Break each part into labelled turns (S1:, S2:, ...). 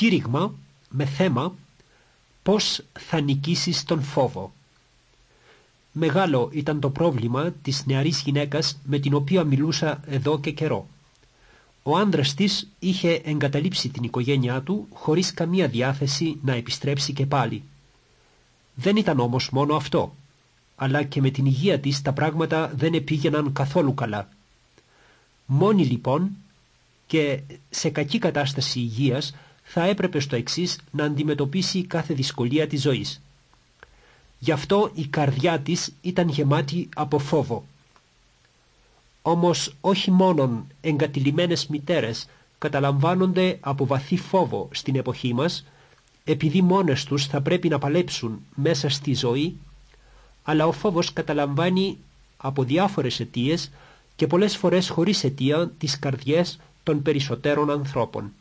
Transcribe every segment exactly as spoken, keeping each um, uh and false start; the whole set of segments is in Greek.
S1: κήρυγμα με θέμα «Πώς θα νικήσεις τον φόβο». Μεγάλο ήταν το πρόβλημα της νεαρής γυναίκας με την οποία μιλούσα εδώ και καιρό. Ο άνδρας της είχε εγκαταλείψει την οικογένειά του χωρίς καμία διάθεση να επιστρέψει και πάλι. Δεν ήταν όμως μόνο αυτό, αλλά και με την υγεία της τα πράγματα δεν επήγαιναν καθόλου καλά. Μόνη λοιπόν και σε κακή κατάσταση υγείας θα έπρεπε στο εξής να αντιμετωπίσει κάθε δυσκολία της ζωής. Γι' αυτό η καρδιά της ήταν γεμάτη από φόβο. Όμως όχι μόνον εγκατηλημμένες μητέρες καταλαμβάνονται από βαθύ φόβο στην εποχή μας, επειδή μόνες τους θα πρέπει να παλέψουν μέσα στη ζωή, αλλά ο φόβος καταλαμβάνει από διάφορες αιτίες και πολλές φορές χωρίς αιτία τις καρδιές των περισσότερων ανθρώπων.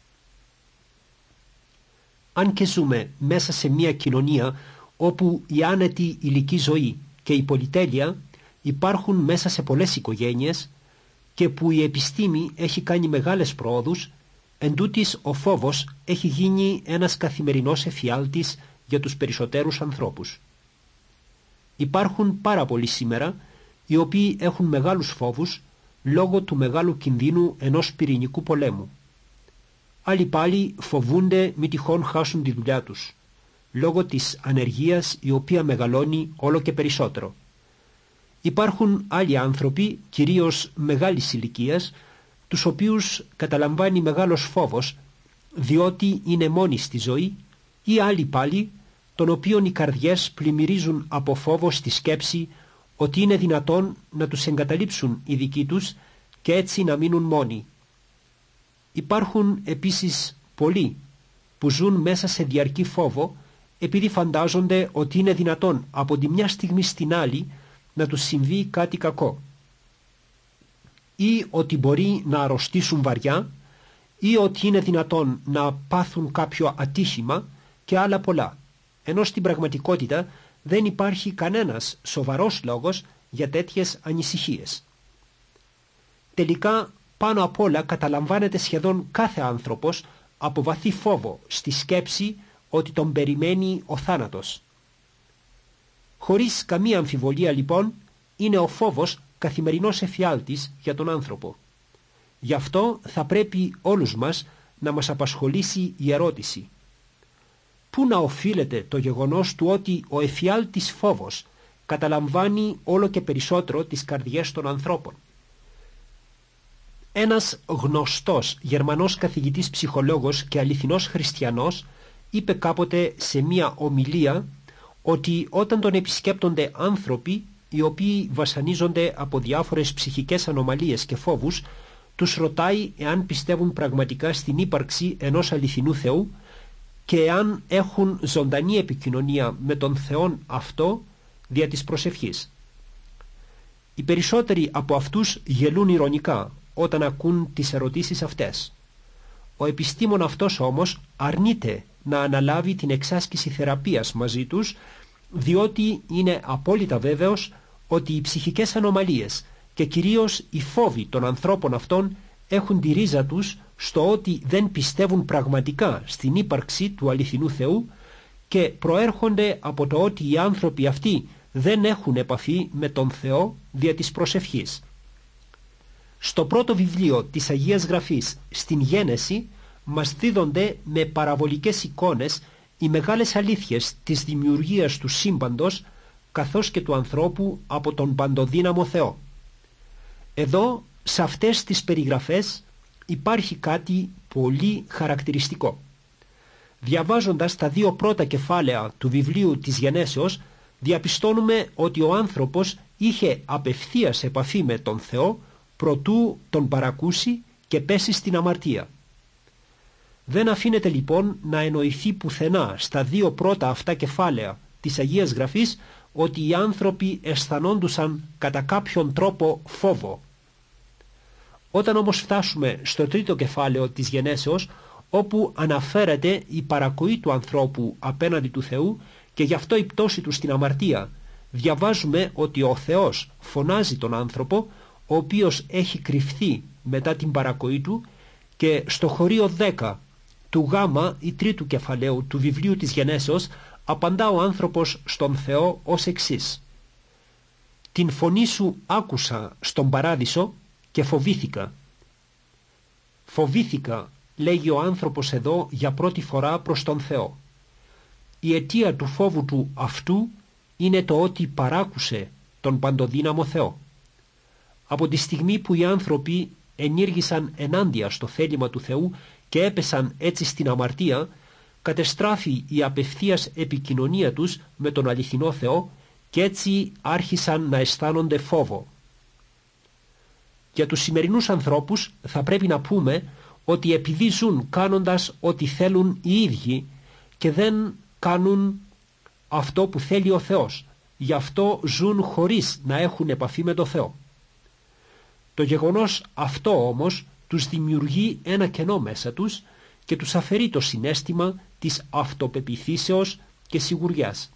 S1: Αν και ζούμε μέσα σε μια κοινωνία όπου η άνετη ηλική ζωή και η πολυτέλεια υπάρχουν μέσα σε πολλές οικογένειες και που η επιστήμη έχει κάνει μεγάλες πρόοδους, εντούτοις ο φόβος έχει γίνει ένας καθημερινός εφιάλτης για τους περισσότερους ανθρώπους. Υπάρχουν πάρα πολλοί σήμερα οι οποίοι έχουν μεγάλους φόβους λόγω του μεγάλου κινδύνου ενός πυρηνικού πολέμου. Άλλοι πάλι φοβούνται μη τυχόν χάσουν τη δουλειά τους, λόγω της ανεργίας η οποία μεγαλώνει όλο και περισσότερο. Υπάρχουν άλλοι άνθρωποι, κυρίως μεγάλης ηλικίας, τους οποίους καταλαμβάνει μεγάλος φόβος, διότι είναι μόνοι στη ζωή, ή άλλοι πάλι, των οποίων οι καρδιές πλημμυρίζουν από φόβο στη σκέψη ότι είναι δυνατόν να τους εγκαταλείψουν οι δικοί τους και έτσι να μείνουν μόνοι. Υπάρχουν επίσης πολλοί που ζουν μέσα σε διαρκή φόβο επειδή φαντάζονται ότι είναι δυνατόν από τη μια στιγμή στην άλλη να τους συμβεί κάτι κακό, ή ότι μπορεί να αρρωστήσουν βαριά, ή ότι είναι δυνατόν να πάθουν κάποιο ατύχημα και άλλα πολλά, ενώ στην πραγματικότητα δεν υπάρχει κανένας σοβαρός λόγος για τέτοιες ανησυχίες. Τελικά, πάνω απ' όλα καταλαμβάνεται σχεδόν κάθε άνθρωπος από βαθύ φόβο στη σκέψη ότι τον περιμένει ο θάνατος. Χωρίς καμία αμφιβολία λοιπόν είναι ο φόβος καθημερινός εφιάλτης για τον άνθρωπο. Γι' αυτό θα πρέπει όλους μας να μας απασχολήσει η ερώτηση: πού να οφείλεται το γεγονός του ότι ο εφιάλτης φόβος καταλαμβάνει όλο και περισσότερο τις καρδιές των ανθρώπων? Ένας γνωστός Γερμανός καθηγητής ψυχολόγος και αληθινός χριστιανός είπε κάποτε σε μία ομιλία ότι όταν τον επισκέπτονται άνθρωποι οι οποίοι βασανίζονται από διάφορες ψυχικές ανομαλίες και φόβους, τους ρωτάει εάν πιστεύουν πραγματικά στην ύπαρξη ενός αληθινού Θεού και εάν έχουν ζωντανή επικοινωνία με τον Θεόν αυτό δια της προσευχής. Οι περισσότεροι από αυτούς γελούν ηρωνικά όταν ακούν τις ερωτήσεις αυτές. Ο επιστήμον αυτός όμως αρνείται να αναλάβει την εξάσκηση θεραπείας μαζί τους, διότι είναι απόλυτα βέβαιος ότι οι ψυχικές ανομαλίες και κυρίως οι φόβοι των ανθρώπων αυτών έχουν τη ρίζα τους στο ότι δεν πιστεύουν πραγματικά στην ύπαρξη του αληθινού Θεού και προέρχονται από το ότι οι άνθρωποι αυτοί δεν έχουν επαφή με τον Θεό δια της προσευχής. Στο πρώτο βιβλίο της Αγίας Γραφής, στην Γένεση, μας δίδονται με παραβολικές εικόνες οι μεγάλες αλήθειες της δημιουργίας του σύμπαντος καθώς και του ανθρώπου από τον παντοδύναμο Θεό. Εδώ, σε αυτές τις περιγραφές, υπάρχει κάτι πολύ χαρακτηριστικό. Διαβάζοντας τα δύο πρώτα κεφάλαια του βιβλίου της Γενέσεως, διαπιστώνουμε ότι ο άνθρωπος είχε απευθείας επαφή με τον Θεό προτού τον παρακούσει και πέσει στην αμαρτία. Δεν αφήνεται λοιπόν να εννοηθεί πουθενά στα δύο πρώτα αυτά κεφάλαια της Αγίας Γραφής ότι οι άνθρωποι αισθανόντουσαν κατά κάποιον τρόπο φόβο. Όταν όμως φτάσουμε στο τρίτο κεφάλαιο της Γενέσεως, όπου αναφέρεται η παρακοή του ανθρώπου απέναντι του Θεού και γι' αυτό η πτώση του στην αμαρτία, διαβάζουμε ότι ο Θεός φωνάζει τον άνθρωπο, ο οποίος έχει κρυφθεί μετά την παρακοή του, και στο χωρίο δέκα του γάμα ή τρίτου κεφαλαίου του βιβλίου της Γενέσεως απαντά ο άνθρωπος στον Θεό ως εξής: «Την φωνή σου άκουσα στον παράδεισο και φοβήθηκα». Φοβήθηκα, λέγει ο άνθρωπος εδώ για πρώτη φορά προς τον Θεό. Η αιτία του φόβου του αυτού είναι το ότι παράκουσε τον παντοδύναμο Θεό. Από τη στιγμή που οι άνθρωποι ενήργησαν ενάντια στο θέλημα του Θεού και έπεσαν έτσι στην αμαρτία, κατεστράφη η απευθείας επικοινωνία τους με τον αληθινό Θεό και έτσι άρχισαν να αισθάνονται φόβο. Για τους σημερινούς ανθρώπους θα πρέπει να πούμε ότι επειδή ζουν κάνοντας ό,τι θέλουν οι ίδιοι και δεν κάνουν αυτό που θέλει ο Θεός, γι' αυτό ζουν χωρίς να έχουν επαφή με τον Θεό. Το γεγονός αυτό όμως τους δημιουργεί ένα κενό μέσα τους και τους αφαιρεί το συναίσθημα της αυτοπεποίθησεως και σιγουριάς.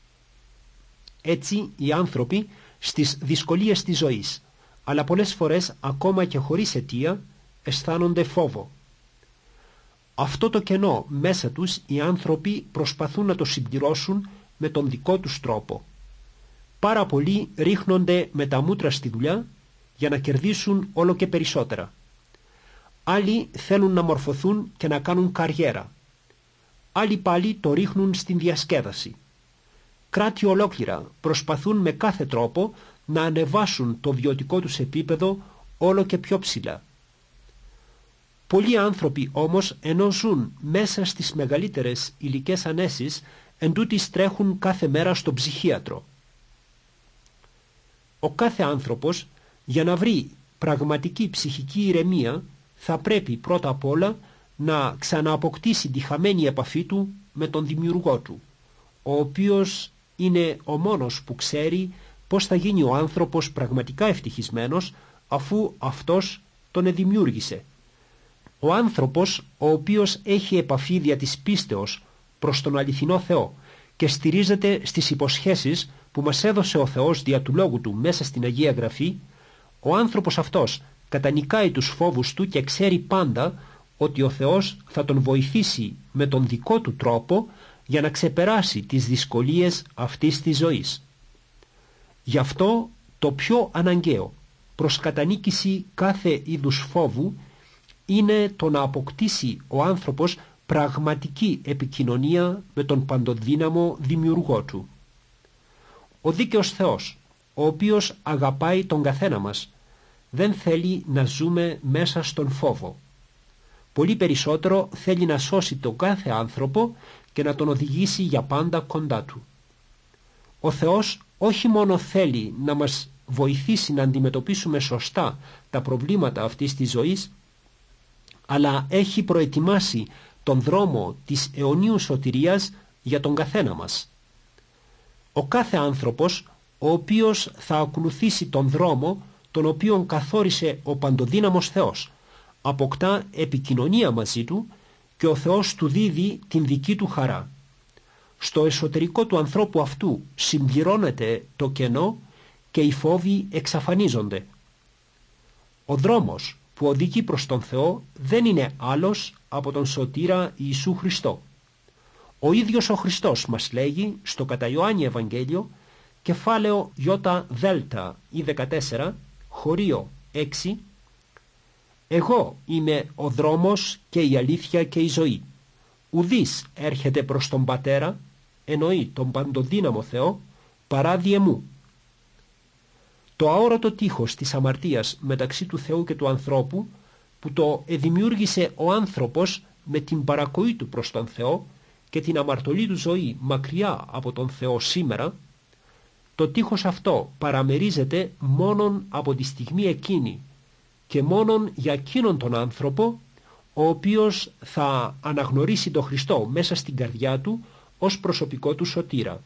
S1: Έτσι οι άνθρωποι στις δυσκολίες της ζωής, αλλά πολλές φορές ακόμα και χωρίς αιτία, αισθάνονται φόβο. Αυτό το κενό μέσα τους οι άνθρωποι προσπαθούν να το συμπληρώσουν με τον δικό τους τρόπο. Πάρα πολλοί ρίχνονται με τα μούτρα στη δουλειά για να κερδίσουν όλο και περισσότερα. Άλλοι θέλουν να μορφωθούν και να κάνουν καριέρα. Άλλοι πάλι το ρίχνουν στην διασκέδαση. Κράτη ολόκληρα προσπαθούν με κάθε τρόπο να ανεβάσουν το βιωτικό τους επίπεδο όλο και πιο ψηλά. Πολλοί άνθρωποι όμως, ενώ ζουν μέσα στις μεγαλύτερες υλικές ανέσεις, εντούτοις τρέχουν κάθε μέρα στον ψυχίατρο. Ο κάθε άνθρωπος, για να βρει πραγματική ψυχική ηρεμία, θα πρέπει πρώτα απ' όλα να ξανααποκτήσει τη χαμένη επαφή του με τον Δημιουργό του, ο οποίος είναι ο μόνος που ξέρει πώς θα γίνει ο άνθρωπος πραγματικά ευτυχισμένος, αφού αυτός τον εδημιούργησε. Ο άνθρωπος ο οποίος έχει επαφή δια της πίστεως προς τον αληθινό Θεό και στηρίζεται στις υποσχέσεις που μας έδωσε ο Θεός δια του Λόγου Του μέσα στην Αγία Γραφή, ο άνθρωπος αυτός κατανικάει τους φόβους του και ξέρει πάντα ότι ο Θεός θα τον βοηθήσει με τον δικό του τρόπο για να ξεπεράσει τις δυσκολίες αυτής της ζωής. Γι' αυτό το πιο αναγκαίο προς κατανίκηση κάθε είδους φόβου είναι το να αποκτήσει ο άνθρωπος πραγματική επικοινωνία με τον παντοδύναμο Δημιουργό του. Ο δίκαιος Θεός, ο οποίος αγαπάει τον καθένα μας, δεν θέλει να ζούμε μέσα στον φόβο. Πολύ περισσότερο θέλει να σώσει τον κάθε άνθρωπο και να τον οδηγήσει για πάντα κοντά του. Ο Θεός όχι μόνο θέλει να μας βοηθήσει να αντιμετωπίσουμε σωστά τα προβλήματα αυτής της ζωής, αλλά έχει προετοιμάσει τον δρόμο της αιωνίου σωτηρίας για τον καθένα μας. Ο κάθε άνθρωπος, ο οποίος θα ακολουθήσει τον δρόμο τον οποίον καθόρισε ο παντοδύναμος Θεός, αποκτά επικοινωνία μαζί του και ο Θεός του δίδει την δική του χαρά. Στο εσωτερικό του ανθρώπου αυτού συμπληρώνεται το κενό και οι φόβοι εξαφανίζονται. Ο δρόμος που οδηγεί προς τον Θεό δεν είναι άλλος από τον Σωτήρα Ιησού Χριστό. Ο ίδιος ο Χριστός μας λέγει στο κατά Ιωάννη Ευαγγέλιο, κεφάλαιο Ι Δέλτα ή δεκατέσσερα, χωρίο έξι, «Εγώ είμαι ο δρόμος και η αλήθεια και η ζωή. Ουδής έρχεται προς τον Πατέρα, εννοεί τον παντοδύναμο Θεό, παρά διε μου». Το αόρατο τείχος της αμαρτίας μεταξύ του Θεού και του ανθρώπου, που το εδημιούργησε ο άνθρωπος με την παρακοή του προς τον Θεό και την αμαρτωλή του ζωή μακριά από τον Θεό σήμερα, το τείχος αυτό παραμερίζεται μόνον από τη στιγμή εκείνη και μόνον για εκείνον τον άνθρωπο ο οποίος θα αναγνωρίσει τον Χριστό μέσα στην καρδιά του ως προσωπικό του σωτήρα.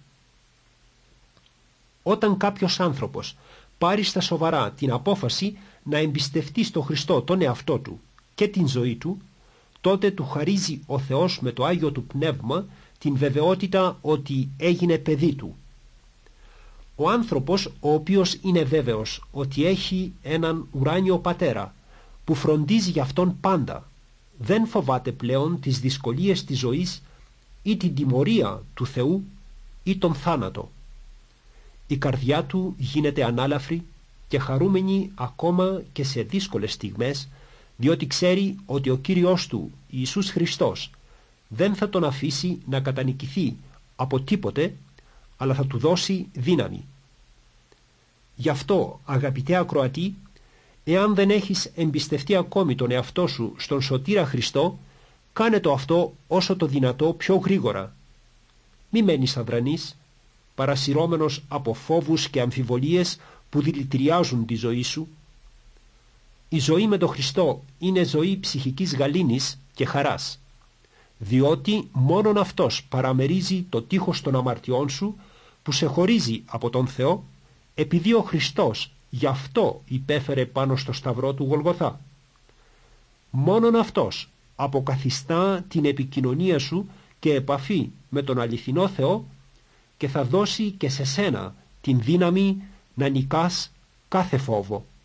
S1: Όταν κάποιος άνθρωπος πάρει στα σοβαρά την απόφαση να εμπιστευτεί στον Χριστό τον εαυτό του και την ζωή του, τότε του χαρίζει ο Θεός με το Άγιο του Πνεύμα την βεβαιότητα ότι έγινε παιδί του. Ο άνθρωπος ο οποίος είναι βέβαιος ότι έχει έναν ουράνιο πατέρα που φροντίζει για αυτόν πάντα, δεν φοβάται πλέον τις δυσκολίες της ζωής ή την τιμωρία του Θεού ή τον θάνατο. Η καρδιά του γίνεται ανάλαφρη και χαρούμενη ακόμα και σε δύσκολες στιγμές, διότι ξέρει ότι ο Κύριος του, Ιησούς Χριστός, δεν θα τον αφήσει να κατανικηθεί από τίποτε, αλλά θα του δώσει δύναμη. Γι' αυτό, αγαπητέ ακροατή, εάν δεν έχεις εμπιστευτεί ακόμη τον εαυτό σου στον Σωτήρα Χριστό, κάνε το αυτό όσο το δυνατό πιο γρήγορα. Μη μένεις αδρανής, παρασυρώμενος από φόβους και αμφιβολίες που δηλητηριάζουν τη ζωή σου. Η ζωή με τον Χριστό είναι ζωή ψυχικής γαλήνης και χαράς, διότι μόνον Αυτός παραμερίζει το τείχος των αμαρτιών σου που σε χωρίζει από τον Θεό, επειδή ο Χριστός γι' αυτό υπέφερε πάνω στο σταυρό του Γολγοθά. Μόνον Αυτός αποκαθιστά την επικοινωνία σου και επαφή με τον αληθινό Θεό και θα δώσει και σε σένα την δύναμη να νικάς κάθε φόβο.